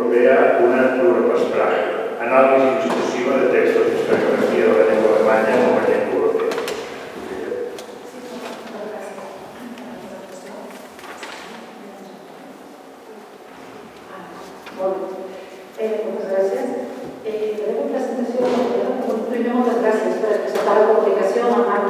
europea una pluripespraga, anàlisi discursiva de textos d'historiografia de la llengua alemanya com a llengua europea. Moltes gràcies. La meva presentació, primer moltes gràcies per acceptar la comunicació en el marc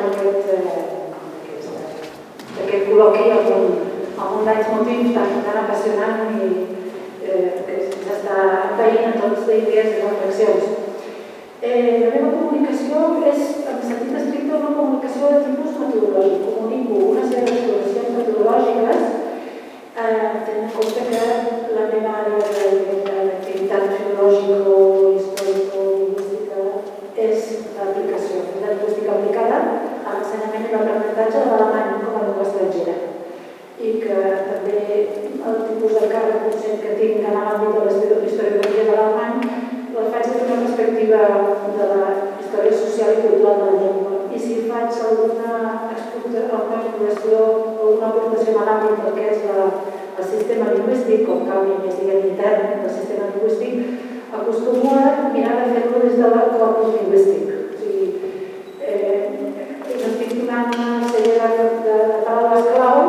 d'aquest col·loqui amb un leitmotiv tan apassionant i que ens està envaint a tots d'idees i reflexions. La meva comunicació és, en sentit estricte, una comunicació de tipus metodològic. Comunico una sèrie d'exploracions metodològiques tenint en compte que la meva àrea d'activitat filològico-històrico-lingüística és l'aplicació, la lingüística aplicada a l'ensenyament i l'aprenentatge de l'alemany com a llengua estrangera. I que també el tipus de càrrec docent que tinc en l'àmbit de l'historiografia de l'alemany el faig des d'una perspectiva de la història social i cultural de la llengua. I si faig alguna exploració o una aportació a l'àmbit del que és el sistema lingüístic, com canvi més intern del sistema lingüístic, acostumo a mirar de fer-lo des del corpus lingüístic. O sigui, estic donant una sèrie de paraules clau,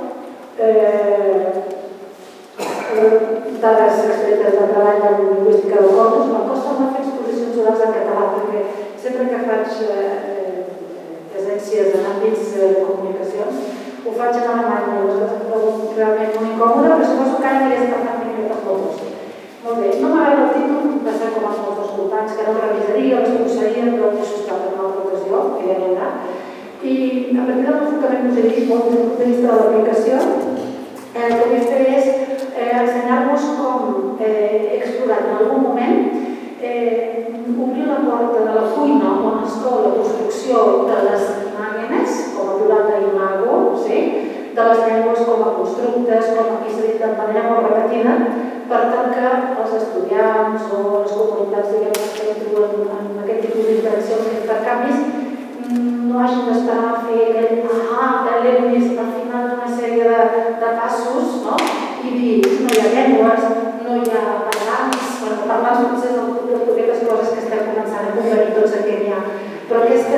dades extretes del treball de lingüística del corpus. Em costa molt fer exposicions orals en català, perquè sempre que faig presències en àmbits de comunicacions ho faig en alemany, llavors em trobo realment molt incòmode, però suposo que ara aniré parlant una mica amb molts. Molt bé, no m'agrada el títol, passar com els molts escoltants, que no el revisaria, l'expulsaria, però ho deixo estar per una altra ocasió, que ja n'hi haurà. I a partir de l'enfocament que us he dit, molt des del punt de vista de l'aplicació, el que vull fer és ensenyar-vos com he explorat en algun moment obrir la porta de la cuina on es cou la construcció de les imàgenes, com a plural d'imago, de les llengües com a constructes, com aquí s'ha dit de manera molt repetida, per tant que els estudiants o les comunitats que entren en aquest tipus d'interaccions i intercanvis no hagin d'esperar a fer aquell l'hemis al final d'una sèrie de passos i dir no hi ha llengües, no hi ha parlants, parlants potser és de properes coses que estem començant a convenir tots en què n'hi ha, però aquesta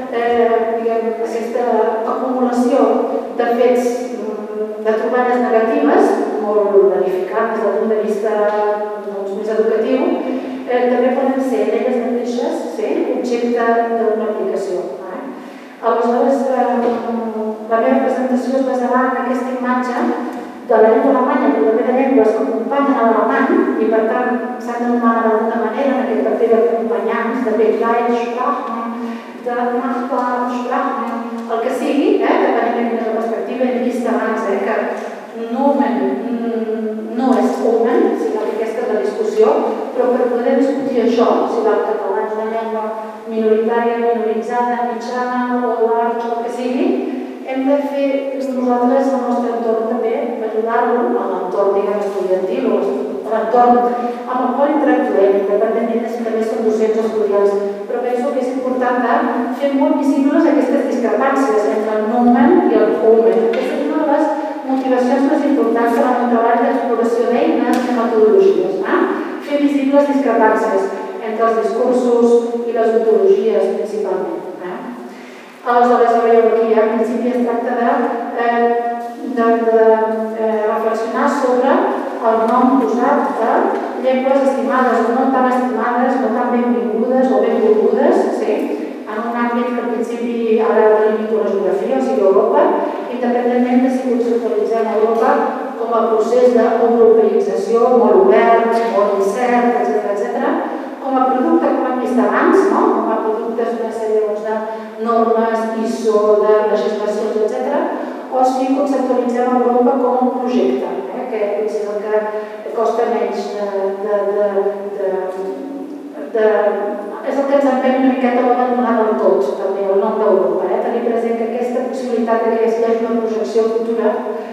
acumulació de fets, de troballes negatives, molt verificants des del punt de vista més educatiu, també poden ser elles mateixes objecte d'una aplicació. Aleshores, la meva presentació es basarà en aquesta imatge de la llengua alemanya, però també de llengües que acompanyen a l'alemany i, per tant, s'han d'anomenar d'alguna manera en aquest paper d'acompanyants, de Begleitsprachen, de Nachbarsprachen, el que sigui, depenent de la perspectiva, hem vist abans que Nomen no és Omen, sinó que aquesta és la discussió, però per poder discutir això, si el català és una llengua minoritària, minoritzada, mitjana o larga, el que sigui, hem de fer nosaltres al nostre entorn també ajudar-lo a l'entorn, diguem, estudiantil o l'entorn amb el qual interactuem, independentment de si també són docents o estudiants. Però penso que és important fer molt visibles aquestes discrepàncies entre el Nomen i el Omen. Aquesta és una de les motivacions més importants en el treball d'exploració d'eines i metodologies. Fer visibles discrepàncies entre els discursos i les ontologies, principalment. Aleshores, veieu aquí, en principi es tracta de reflexionar sobre el nom posat de llengües estimades o no tan estimades, no tan benvingudes o benvolgudes, en un àmbit que en principi ara limita la geografia, o sigui Europa, independentment de si conceptualitzem Europa com a procés d'europeïtzació molt obert, molt incert, etc., com a producte, com hem vist abans, com a productes d'una sèrie de normes, ISO, de legislacions, etc., o si conceptualitzem Europa com un projecte, que és el que costa menys és el que ens empeny una miqueta a l'abandonar del tot, també, el nom d'Europa. Tenir present que aquesta possibilitat que hi hagi una projecció futura,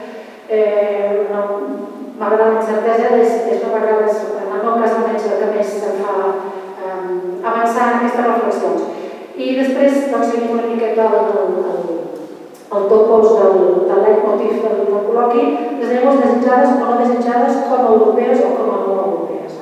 malgrat la incertesa, és a vegades, en el meu cas almenys, el que més em fa avançar en aquestes reflexions. I després, seguim una miqueta el topos del leitmotiv del col·loqui, les llengües desitjades o no desitjades com a europees o com a no europees.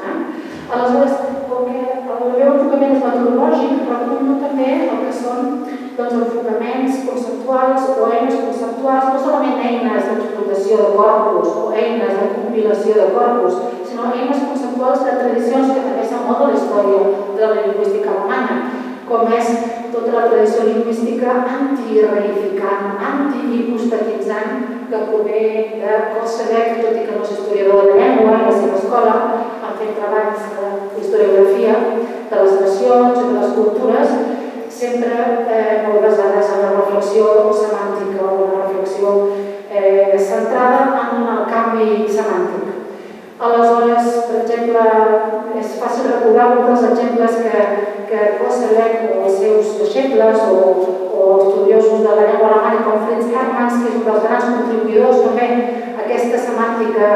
compilació de corpus, sinó eines conceptuals de tradicions que també són molt de la història de la lingüística alemanya, com és tota la tradició lingüística anti-reificant, anti-hipostatitzant, que prové de Koselleck, tot i que no és historiador de la llengua, en la seva escola, han fet treballs d'historiografia de les nacions i de les cultures, sempre molt basades en la reflexió semàntica o la reflexió centrada en el canvi semàntic. Aleshores, per exemple, és fàcil recordar un dels exemples que Koselleck o els seus deixebles o estudiosos de la llengua alemanya com Fritz Hermanns, que és un dels grans contribuïdors també a aquesta semàntica,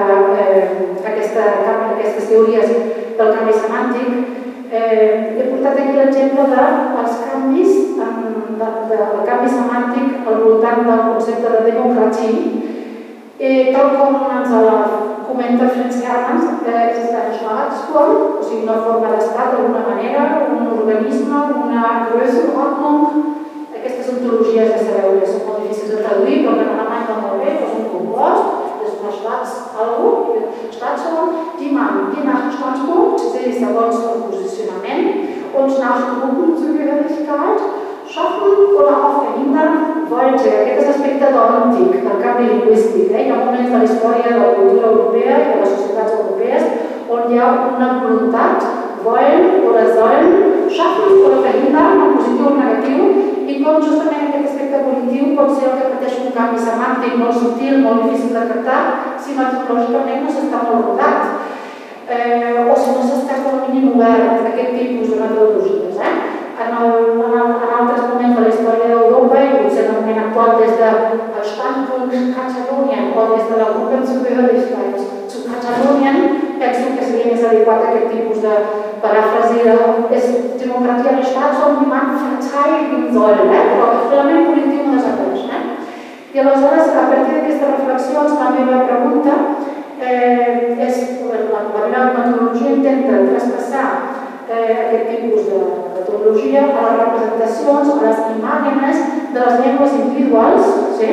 aquestes teories del canvi semàntic. He portat aquí l'exemple dels canvis, del canvi semàntic al voltant del concepte de democracia, tal com ens comenta Fritz Hermanns, és una Staatsform, o sigui, una forma d'estat d'alguna manera, un organisme, una Größenordnung. Aquestes ontologies, ja sabeu, són molt difícils de traduir, però en alemany va molt bé, és un compost, és una Staatsform, die man, je nach Standpunkt, segons el posicionament, und nach Gruppenzugehörigkeit schaffen oder auch verhindern wollte. Aquest és l'aspecte dòntic del canvi lingüístic. Hi ha moments de la història de la cultura europea i de les societats europees on hi ha una voluntat, wollen oder sollen, schaffen oder verhindern, en positiu o negatiu, i com justament aquest aspecte positiu pot ser el que pateix un canvi semàntic molt subtil, molt difícil de captar, si metodològicament no s'està molt rodat, o si no s'està com a mínim obert a aquest tipus de metodologies. En altres moments de la història d'Europa, i potser en el moment actual des del Standpunkt Katalonien o des de la Gruppenzugehörigkeit zu Katalonien, penso que seria més adequat aquest tipus de paràfrasi és democracia de l'estat on man verteidigen soll, però l'element polític no desapareix. I aleshores, a partir d'aquestes reflexions, la meva pregunta és, la meva metodologia intenta traspassar aquest tipus de metodologia a les representacions, a les imàgenes de les llengües individuals,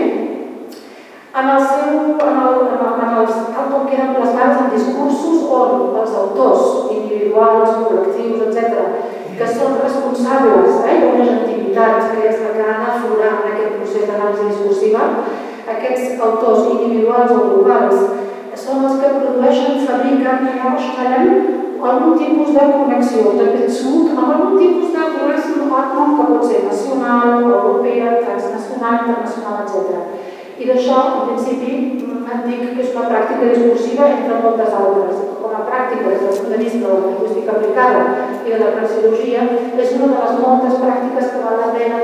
tal com queden plasmades en discursos on els autors individuals, col·lectius, etc., que són responsables d'una activitat que és la que ha d'aflorar en aquest procés d'anàlisi discursiva, aquests autors individuals o grupals són els que produeixen, fabriquen i herstellen algun tipus de connexió, de bezug, amb algun tipus de Größenordnung que pot ser nacional, europea, transnacional, internacional, etc. I d'això, en principi, et dic que és una pràctica discursiva entre moltes altres. Com a pràctica, des del punt de vista de la lingüística aplicada i de la praxeologia, és una de les moltes pràctiques que val la pena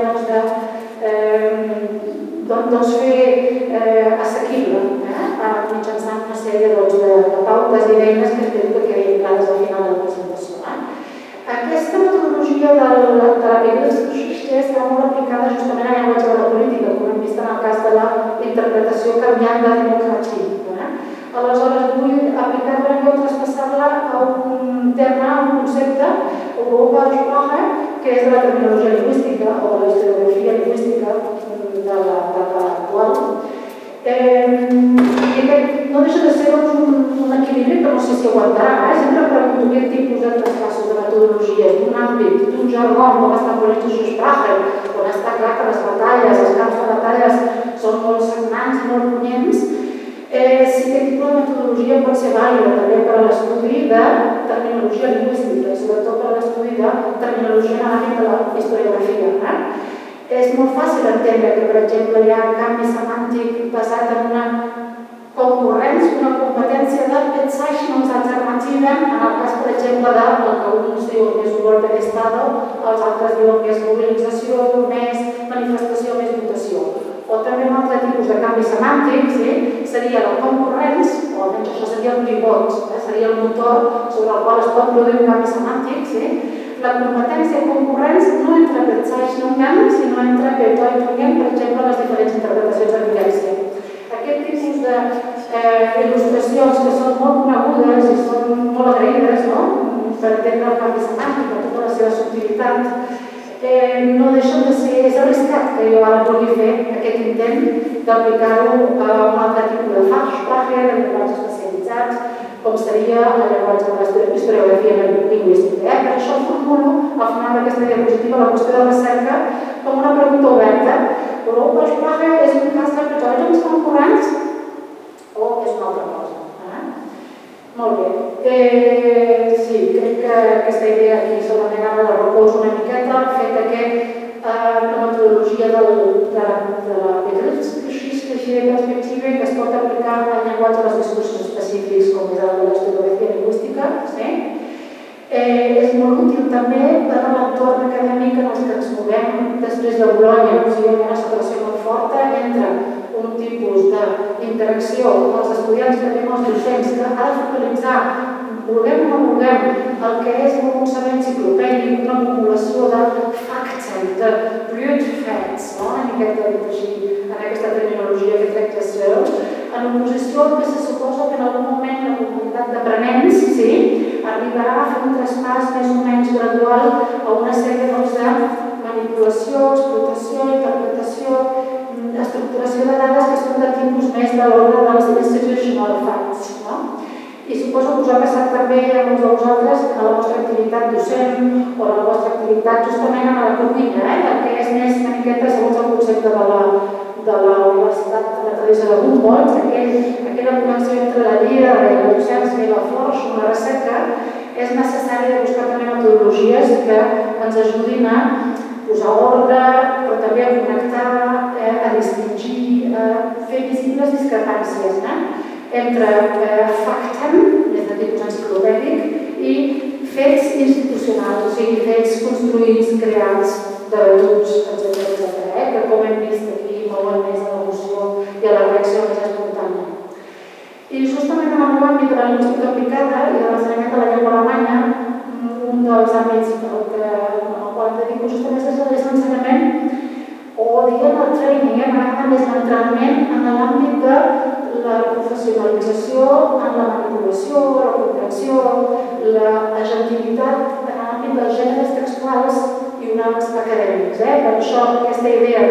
fer assequible mitjançant una sèrie de pautes i d'eines que espero que quedin clares al final de la presentació. Aquesta metodologia de la Begriffsgeschichte està molt aplicada justament al llenguatge de la política, com hem vist en el cas de la interpretació canviant de democracia. Aleshores, vull aplicar-la i traspassar-la a un terme, a un concepte, Europa-Sprache, que és de la terminologia lingüística o de la historiografia lingüística de l'actual. No deixa de ser un equilibri que no sé si aguantarà. Sempre pregunto aquest tipus de traspassos de metodologies d'un àmbit, d'un jargó com està politische Sprache, on està clar que les batalles, els camps de batalles són molt sagnants i molt punyents, si aquest tipus de metodologia pot ser vàlida també per a l'estudi de terminologia lingüística i sobretot per a l'estudi de terminologia en l'àmbit de la historiografia. És molt fàcil entendre que, per exemple, hi ha un canvi semàntic basat en una concurrència, una competència de Bezeichnungsalternative, en el cas, per exemple, del que uns diuen que és un golpe d'Estado, els altres diuen que és mobilització, més manifestació, més votació. O també un altre tipus de canvi semàntic seria la concurrència, o almenys això seria el pivot, seria el motor sobre el qual es pot produir un canvi semàntic, la competència concurrents no entre Bezeichnungen, sinó entre Bedeutungen, per exemple, les diferents interpretacions de violència. Aquest tipus d'il·lustracions que són molt conegudes i són molt agraïdes, per entendre el canvi semàntic, per tota la seva subtilitat, no deixen de ser, és arriscat que jo ara vulgui fer aquest intent d'aplicar-ho a un altre tipus de Fachsprache, de llenguatge especialitzat, universitats, com seria el llenguatge de la historiografia lingüística. Per això formulo, al final d'aquesta diapositiva, la qüestió de recerca com una pregunta oberta. Europa-Sprache és un cas de bedeutungskonkurrenz o és una altra cosa? Molt bé. Sí, crec que aquesta idea aquí solament ara la recolzo una miqueta, el fet que la metodologia de la begriffsgeschichtliche perspectiva que es pot aplicar al llenguatge dels discursos específics com és el de la historiografia lingüística, és molt útil també per a l'entorn acadèmic en els que ens movem després de Bolonya. O sigui, hi ha una separació molt forta entre un tipus d'interacció amb els estudiants i també amb els docents que ha de focalitzar, vulguem o no vulguem, el que és un saber enciclopèdic, una acumulació de facts, de blutfacts, una miqueta dit així, en aquesta terminologia que crec que és en oposició al que se suposa que en algun moment la comunitat d'aprenents arribarà a fer un traspàs més o menys gradual a una sèrie de manipulació, explotació, interpretació, estructuració de dades que són de tipus més de l'ordre dels institutional facts. I suposo que us ha passat també a molts de vosaltres a la vostra activitat docent o a la vostra activitat justament a la cuina, que és més una miqueta segons el concepte de la Universitat de la Tradició de Humboldt, aquella connexió entre la vida, la docència i la força, la recerca, és necessari buscar també metodologies que ens ajudin a posar ordre, però també a connectar, a distingir, a fer visibles discrepàncies entre factem, des de tipus enciclopèdic, i fets institucionals, o sigui, fets construïts, creats, debatuts, etc. Que com hem vist aquí mouen més a l'emoció i a la reacció més espontània. I justament en el meu àmbit de la lingüística aplicada i de l'ensenyament de la llengua alemanya, un dels àmbits al qual em dedico justament és l'ensenyament o diguem el training, m'agrada més l'entrenament en l'àmbit de la professionalització, en la manipulació, la comprensió, l'agentivitat en l'àmbit dels gèneres textuals i uns acadèmics. Per això aquesta idea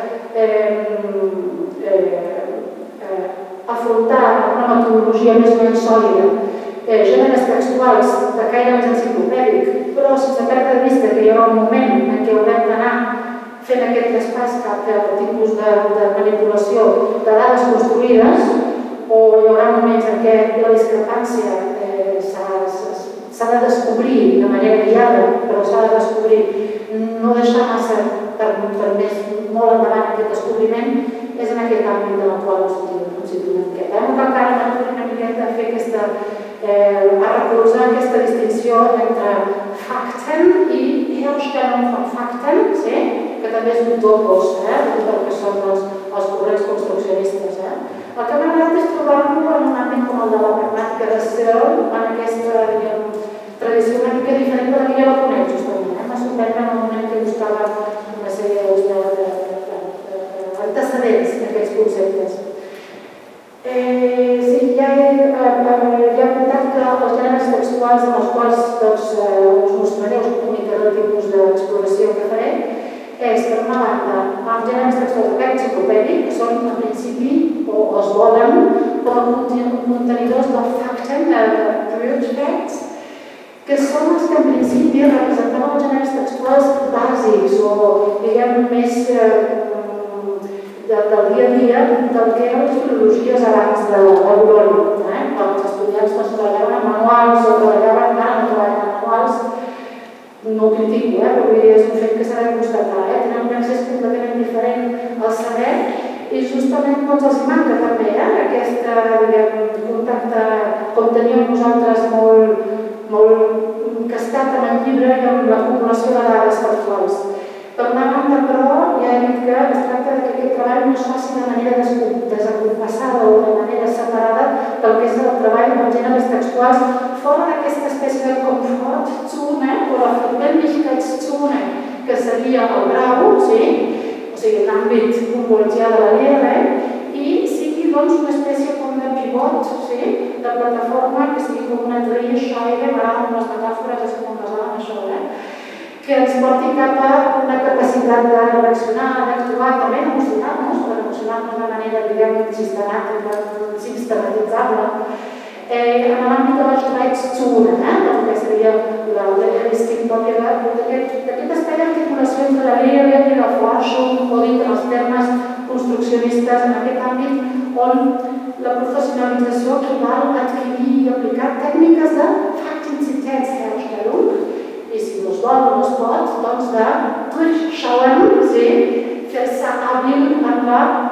d'afrontar una metodologia més o menys sòlida gèneres textuals de caire més enciclopèdic, però sense perdre de vista que hi haurà un moment en què haurem d'anar fent aquest traspàs cap al tipus de manipulació de dades construïdes, o hi haurà moments en què la discrepància s'ha de descobrir de manera guiada, però s'ha de descobrir, no deixar massa per més molt endavant aquest descobriment, és en aquest àmbit en el qual ens situem una miqueta. Hem encara una miqueta a fer aquesta, a recolzar aquesta distinció entre Fakten i Herstellung von Fakten, que també és un topos, del que són els corrents construccionistes. El que m'ha agradat és trobar-lo en un àmbit com el de la pragmàtica de Searle, en aquesta tradició una mica diferent de la que ja la conec, justament. M'ha sorprès en el moment que buscava una sèrie d'antecedents d'aquests conceptes. Sí, ja he apuntat que els gèneres textuals en els quals us mostraré, us comunicaré el tipus d'exploració que faré, és, per una banda, els gèneres textuals de caire enciclopèdic, que són, en principi, o es volen, com a contenidors del Fakten, de Brute Facts, que són els que, en principi, representaven els gèneres textuals bàsics o, diguem, més del dia a dia del que eren les filologies abans de Bolonya. Quan els estudiants treballaven en manuals o treballaven, ara no treballen en manuals, no ho critico, però vull dir, és un fet que s'ha de constatar. Tenen un accés completament diferent al saber i justament els manca també aquest contacte com teníem nosaltres molt encastat en el llibre i amb l'acumulació de dades factuals. Per una banda, però, ja he dit que es tracta que aquest treball no es faci de manera desacompassada o de manera separada del que és el treball dels gèneres textuals fora d'aquesta espècie de Komfortzone o la Verbindlichkeitszone que seria el grau, o sigui, l'àmbit humboltzià de la Lehre, i sigui una espècie com de pivot, de plataforma, que sigui com una Drehscheibe, m'agraden les metàfores, és com basada en això, que ens porti cap a una capacitat de reaccionar, d'actuar, també d'emocionar-nos de manera, diguem, sistematitzable, En l'àmbit dels drets xuna, que seria l'Hellsting pròpia d'aquest espai d'articulació entre la Lehre i la Forschung, o dit en els termes construccionistes, en aquest àmbit on la professionalització equival a adquirir i aplicar tècniques de Faktizitätsherstellung, i si no es vol o no es pot, doncs de durchschauen, fer-se hàbil en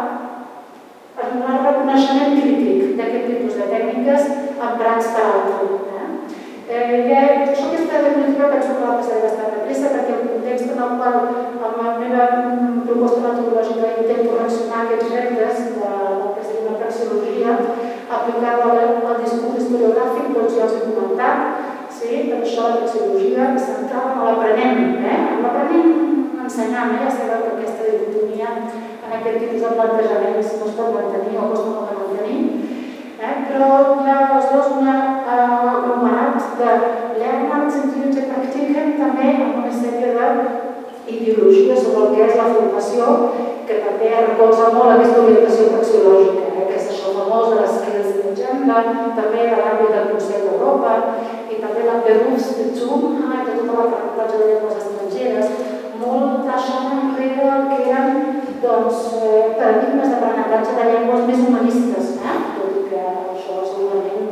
el reconeixement crític d'aquest tipus de tècniques emprats per altres. Això aquesta diapositiva penso que va passar bastant de pressa perquè el context en el qual amb la meva proposta metodològica intento reaccionar a aquests reptes del que seria una praxeologia aplicada al discurs historiogràfic, doncs ja els he comentat. Per això la praxeologia és central en l'aprenent, en l'aprenent ensenyant, ja sabeu que aquesta dicotomia en aquest tipus de plantejaments no es pot mantenir o costa molt de mantenir. Però hi ha els dos aglomerats de Lernarts i Praktiken també amb una sèrie d'ideologies sobre el que és la formació, que també recolza molt aquesta orientació praxeològica, que és això famós de les skills d'agenda, també de l'àmbit del Consell d'Europa i també la Berufsbildung, de tota l'aprenentatge de llengües estrangeres, molt deixant enrere el que eren paradigmes d'aprenentatge de llengües més humanistes, tot i que això segurament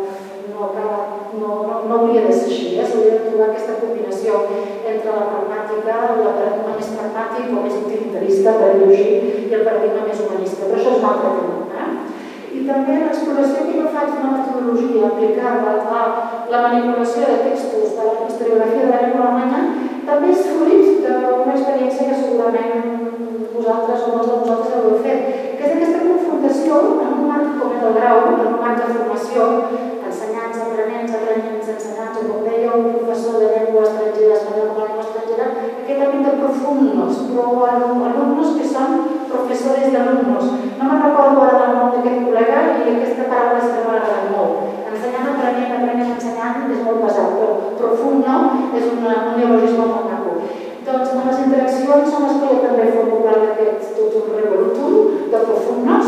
no hauria de ser així, s'hauria de trobar aquesta combinació entre la pragmàtica, el paradigma més pragmàtic o més utilitarista, per dir-ho així, i el paradigma més humanista, però això és un altre tema. I també l'exploració que jo faig d'una metodologia aplicada a la manipulació de textos de la historiografia de la llengua alemanya també és fruit d'una experiència que segurament vosaltres o molts de vosaltres heu fet, que és aquesta confrontació en un marc com el grau, en un marc de formació, ensenyants, aprenents, ensenyants, o com deia un professor de llengua estrangera, espanyol com a llengua estrangera, aquest àmbit de profundos, però alumnos que són professors d'alumnos. No me'n recordo ara del nom d'aquest col·lega i aquesta paraula sí que m'ha agradat molt. Ensenyant, aprenent, ensenyant és molt pesat, però profundo és un neologisme molt maco. Doncs en les interaccions són les que jo també formo part d'aquest totum revolutum de profundos,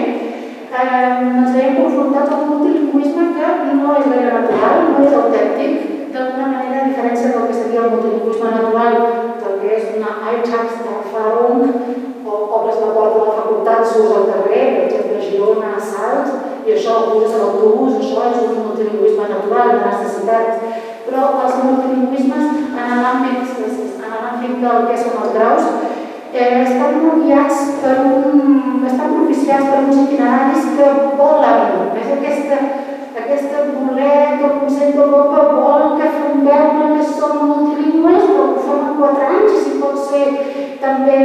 ens veiem confrontats amb un multilingüisme que no és gaire natural, no és autèntic, d'alguna manera a diferència del que seria el multilingüisme natural, del que és una Alltagserfahrung, o obres la porta de la facultat, surts al carrer, per exemple a Girona, a Salt, i això, puges a l'autobús, això és un multilingüisme natural, de necessitat. Però els multilingüismes en l'àmbit del que són els graus estan guiats estan propiciats per uns itineraris que volen. Aquesta voler que el Consell d'Europa vol que fem veure que som multilingües, però ho fem en 4 anys i si pot ser també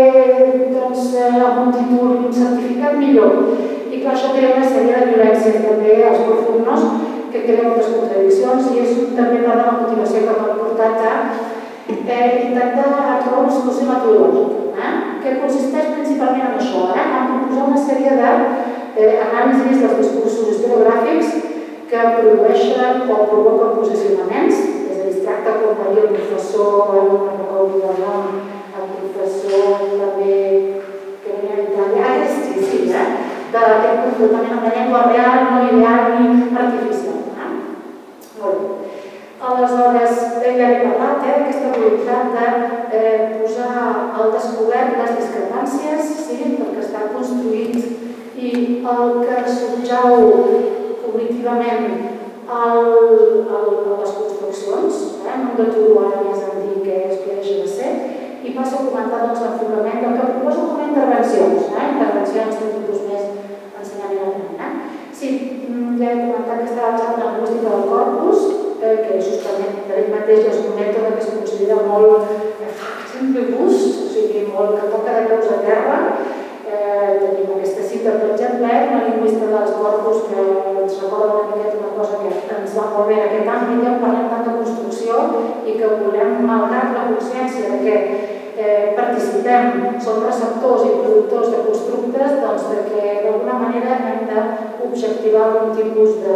amb un títol i un certificat millor. I clar, això crea una sèrie de violències també als profundos que crea moltes contradiccions i és també part de la motivació que m'ha portat a intentar trobar una solució metodològica, que consisteix principalment en això, en proposar una sèrie d'anàlisis dels discursos historiogràfics que produeixen o provoquen posicionaments, és a dir, es tracta, com va dir el professor, no recordo el nom, el professor també que venia d'Itàlia, d'aquest confrontament amb la llengua real, no ideal ni artificial. Molt bé. Aleshores, ja he parlat d'aquesta voluntat de posar al descobert les discrepàncies del que està construït i el que subjau cognitivament a les construccions, no em deturo ara més en dir què és que deixa de ser, i passo a comentar l'enfocament del que proposo com a intervencions, intervencions de tipus més ensenyament aprenent. Sí, ja he comentat que estava basat en la lingüística del corpus, que justament per ell mateix és un mètode que es considera molt faktenbewusst, o sigui, molt que toca de peus a terra. Tenim aquesta cita, per exemple, una lingüista dels corpus que ens recorda una miqueta una cosa que ens va molt bé en aquest àmbit, que parlem tant de construcció i que volem, malgrat la consciència que participem, som receptors i productors de constructes, doncs que d'alguna manera hem d'objectivar algun tipus de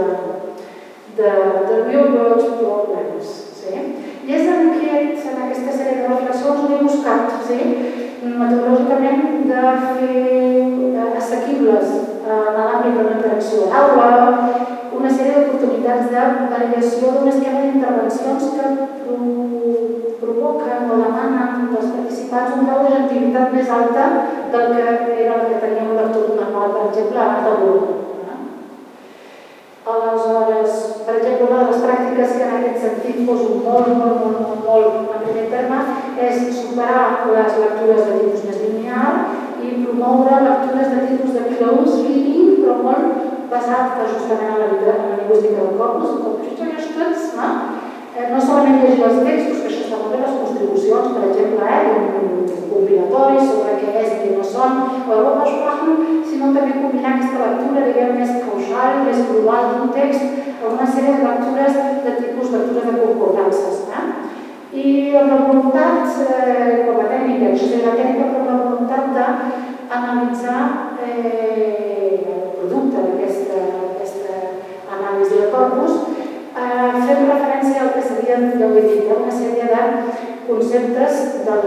real world problems. I és en aquesta sèrie de reflexions on he buscat metodològicament de fer assequibles en l'àmbit de la interacció a l'aula una sèrie possibilitats de variació d'un esquema d'intervencions que provoquen o demanen dels participants un grau de genitalitat més alta del que era el que teníem un lector normal, per exemple, abans del volum. Aleshores, per exemple, una de les pràctiques que en aquest sentit poso molt en primer terme és superar les lectures de tipus més lineal i promoure lectures de tipus de close reading, però molt basat justament en la lingüística del corpus, com no solament llegir els textos, que això està molt bé, les contribucions, per exemple, un compilatori sobre què és i què no són, sinó també combinar aquesta lectura, diguem, més causal, més global d'un text, amb una sèrie de lectures de tipus lectures de concordances. I amb la voluntat, com a tècnica, això seria la tècnica, però la voluntat d'analitzar el producte d'aquesta anàlisi de corpus, fem referència al que seria, ja ho he dit, una sèrie de conceptes de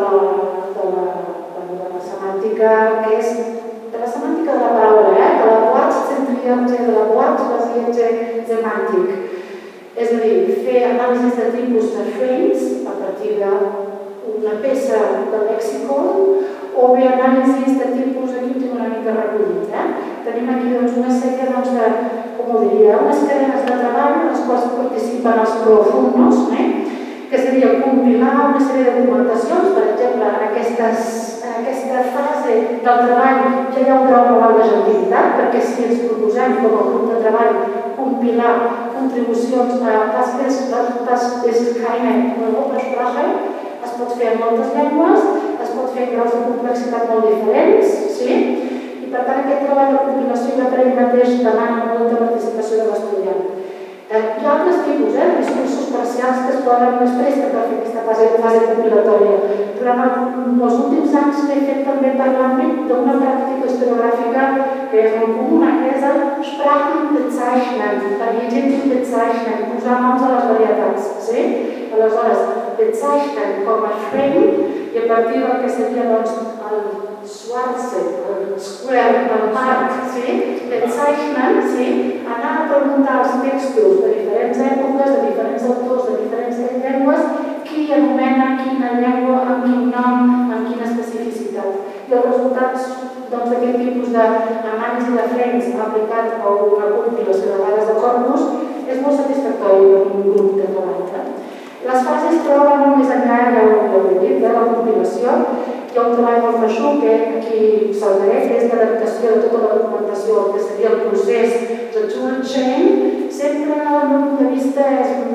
la semàntica, que és de la semàntica de la paraula, de la quart-centriatge, de la quart-basiatge semàntic. És a dir, fer anàlisis de tipus de frames a partir d'una peça de lexicon o bé anàlisis de tipus, aquí ho tinc una mica recollit. Tenim aquí una sèrie de, com ho diria, unes cadenes de treball en les quals participen els profundos, que seria compilar una sèrie de documentacions, per exemple, en aquesta fase del treball ja hi ha un grau global de gentilitat, perquè si ens proposem com a grup de treball compilar contribucions a das ist keine Europasprache, es pot fer en moltes llengües, es pot fer en graus de complexitat molt diferents, i per tant aquest treball de compilació ja per ell mateix demana molta participació de l'estudiant. Hi ha altres tipus, discursos parcials que es poden després per fer aquesta fase compilatòria. Durant els últims anys he fet també per l'àmbit d'una pràctica historiogràfica que és molt comuna, que és el Sprachenbezeichnen, Varietätenbezeichnen, posar noms a les varietats. Aleshores, bezeichnen com a frame i a partir del que seria el Schwarze, el Square, el Marc, bezeichnen, anar a preguntar els textos de diferents èpoques, de diferents autors, de diferents llengües, qui anomena quina llengua, amb quin nom, amb quina especificitat. I els resultats d'aquest tipus d'anàlisi de frames aplicat a una compilació de dades de corpus és molt satisfactori per un grup de treball. Les fases, però, van més enllà, ja ho he dit, de la compilació. Hi ha un treball molt feixuc que aquí saltaré, que és l'adaptació de tota la documentació, que seria el procés de tool chain. Sempre el meu punt de vista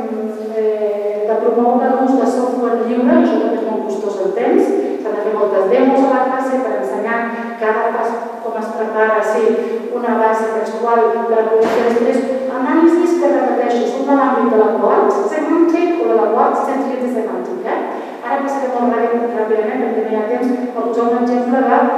és de promoure l'ús de software lliure, això també és molt costós en temps. S'han de fer moltes demos a la classe per ensenyar cada pas com es prepara una base textual per a poder fer després anàlisis que repeteixo, són de l'àmbit de la quart semàntic o de la quart-centriatge semàntic. Ara passaré molt ràpidament, perquè no hi ha temps, per posar un exemple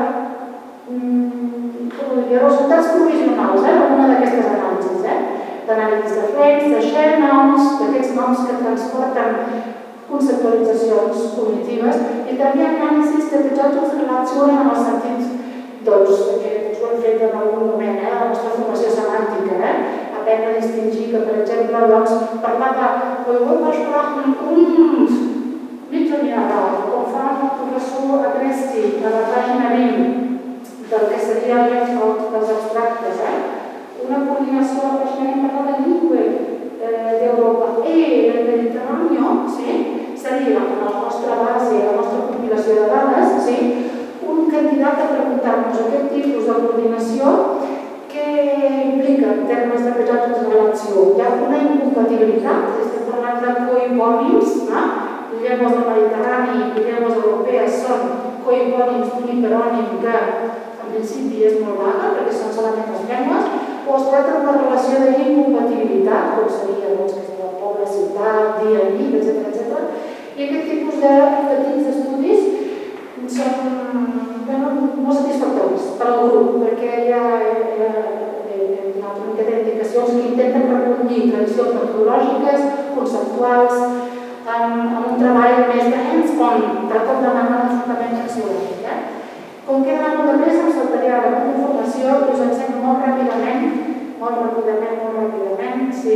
de resultats provisionals d'alguna d'aquestes anàlisis. D'anàlisis de frames, de share noms, d'aquests noms que transporten conceptualitzacions cognitives i també anàlisis de tots relacionen amb el sentit que ho hem fet en algun moment, la nostra formació semàntica, aprendre a distingir que, per exemple, parlar de Europasprachen und Mittelmeerraum, com fa el professor Agresti a la pàgina 20 del que seria el layout dels abstractes, una coordinació a la pàgina 20 parla de língua d'Europa i el Mediterrani, seria en la nostra base, la nostra compilació de dades, un candidat a preguntar-nos aquest tipus de coordinació que implica en termes de petjats de relació. Hi ha una incompatibilitat, estem parlant de cohipònims, llengües del Mediterrani i llengües europees són cohipònims d'un hiperònim que en principi és molt vaga perquè són solament les llengües, o es tracta d'una relació d'incompatibilitat, com seria poble, ciutat, dia, nit, etc. I aquest tipus de petits estudis són molt satisfactoris per al grup, perquè hi ha una mica d'indicacions que intenten recollir tradicions metodològiques, conceptuals, amb un treball més de hands-on, per tot demanar l'enfrontament axiològic. Com que he d'anar molt de pressa, em saltaré ara molta informació i us ensenyo molt ràpidament,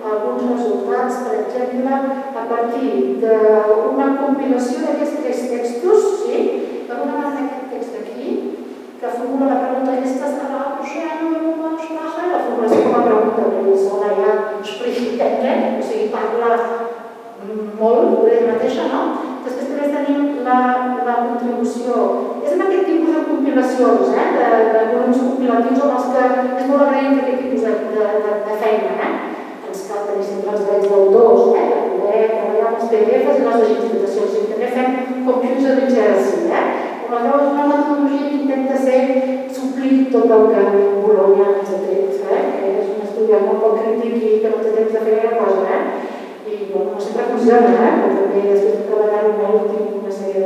alguns resultats, per exemple, a partir d'una compilació d'aquests 3 textos, sí? D'alguna manera aquest text d'aquí, que formula la pregunta «Estas Oceano Europa Sprache?» La formulació com a pregunta, perquè sola ja explícitament, o sigui, parla molt d'ella mateixa, no? Després també tenim la contribució. És en aquest tipus de compilacions, de volums compilatius amb els que és molt agraït aquest tipus de feina. Ens cal tenir sempre els drets d'autors, per poder treballar amb els PDFs i les digitalitzacions. I també fem computer literacy, com es veu, és una metodologia que intenta suplir tot el que Bologna ens ha tret, que és un estudiant molt poc crític i que no té temps de fer gaire cosa, i no sempre funciona, però també després de treballar-ho molt tinc una sèrie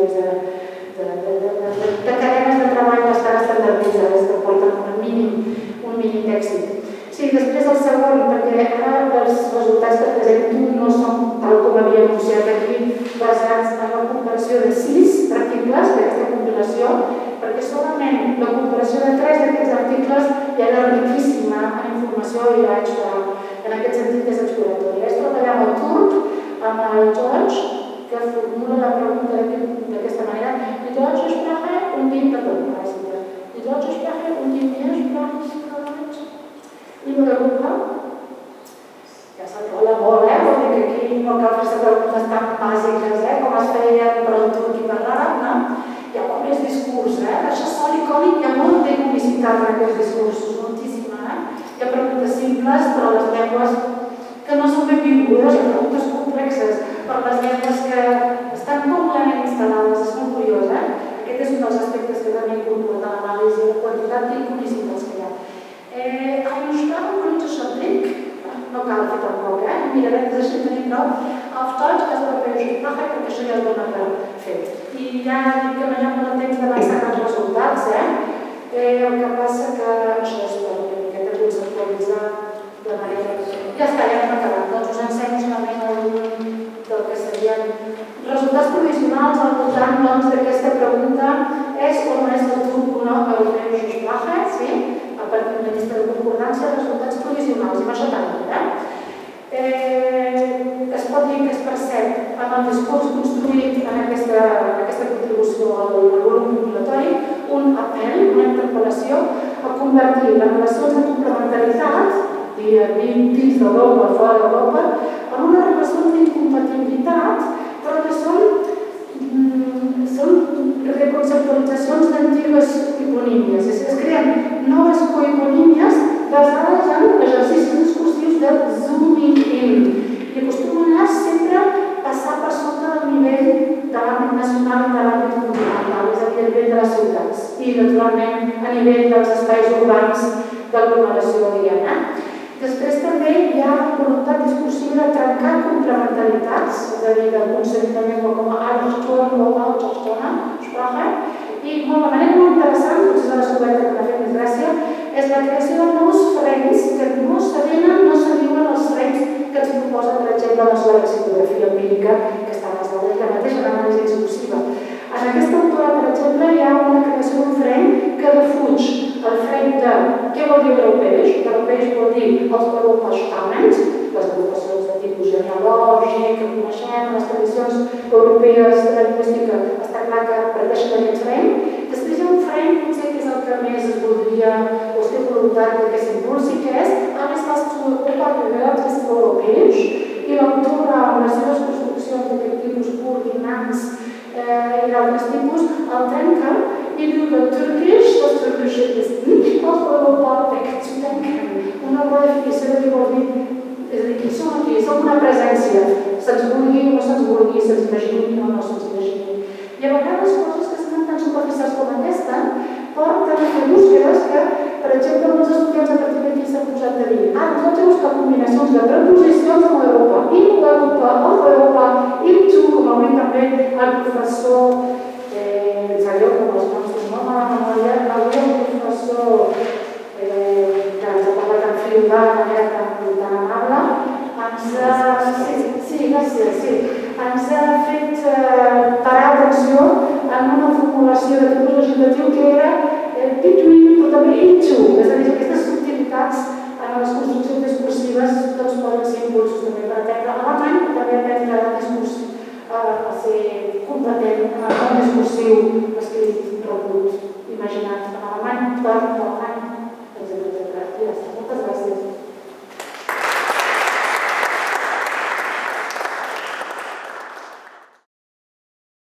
de cadenes de treball bastant estandarditzades que porten un mínim d'èxit. Sí, després el segon, perquè ara els resultats que presento no són, tal com havia anunciat aquí, basats en la comparació de 6 articles d'aquesta compilació, perquè solament la comparació de 3 d'aquests articles ja era riquíssima en informació i vaig en aquest sentit més exploratori. Vaig treballar amb el turc, amb el George, que formula la pregunta d'aquesta manera. Die deutsche Sprache und die deutsche Sprache und die Mehrsprachigkeit in Europa. Ja s'enrola molt, vol dir que aquí no cal fer-se preguntes tan bàsiques com es feien per al turc i per l'àrab, no? Hi ha molt més discurs, això sol icònic, hi ha molt de publicitat en aquests discursos, moltíssima, Hi ha preguntes simples per a les llengües que no són benvingudes, hi ha preguntes complexes per a les llengües que estan completament instal·lades, és molt curiós, Aquest és un dels aspectes que també incorpora l'anàlisi, la quantitat d'inconicitats que hi ha. Ein sprachpolitischer Blick, no cal fer tampoc, mirarem des de tenir prou, auf Deutsch als europäische Sprache, perquè això ja es dona per fet. I ja dic que no hi ha molt temps d'avançar els resultats, el que passa que això és una miqueta conceptualitzar de manera... Ja està, ja hem acabat, doncs us ensenyo solament algun del que serien resultats provisionals al voltant d'aquesta pregunta és o no és el turc o no europeus Sprache, sí? A partir d'una llista de concordància, resultats provisionals, i amb això tant, es pot dir que es percep amb el discurs construït en aquesta contribució al volum compilatori un apel, una interpel·lació a convertir les relacions de complementaritat, dins d'Europa o fora d'Europa, en una relació d'incompatibilitat, però que són reconceptualitzacions d'antigues hiponímies. Es creen noves cohiponímies basades en exercicis discursius de zooming in i acostumen a sempre passar per sota del nivell de l'àmbit nacional i de l'àmbit continental, és a dir, a nivell de les ciutats i, naturalment, a nivell dels espais urbans d'aglomeració, diguem. Després també hi ha voluntat discursiva de trencar complementaritats, és a dir, de concedir la llengua com a Autochtone o Autochtona, Sprache, i de manera molt interessant, potser és la descoberta que m'ha fet més gràcia, és la creació de nous frens que no s'adiuen als frens que ens proposa, per exemple, la lexicografia empírica, que està basada en la mateixa anàlisi discursiva. En aquesta autora, per exemple, hi ha una creació d'un fren que defuig el fren de què vol dir europeus? Europeus vol dir els europastaments, les agrupacions de tipus genealògic, que coneixem, les tradicions europees de la lingüística, està clar que parteixen d'aquest fren. Després hi ha un fren, potser que és el que més es voldria o es té voluntat que s'impulsi, que és alles was zu Europa gehört ist europäisch, i l'autora amb les seves construccions d'aquest tipus burginants i d'altres tipus el trenca i diu que das Türkische ist nicht aus Europa wegzudenken. Una nova definició de què vol dir, és a dir, qui som aquí, som una presència, se'ns vulgui o no se'ns vulgui, se'ns imagini o no se'ns imagini. I a vegades coses que semblen tan superficials com aquesta porten a fer búsquedes que, per exemple, molts estudiants a partir d'aquí s'han posat a dir nosaltres hem buscat combinacions de preposicions amb Europa, in Europa, of Europa, into, com avui també el professor Zalló, com els noms del nom a la memòria, avui el professor que ens ha parlat en fil de manera tan amable, ens ha fet parar atenció en una formulació de tipus legislatiu que era between, però també into, és a dir,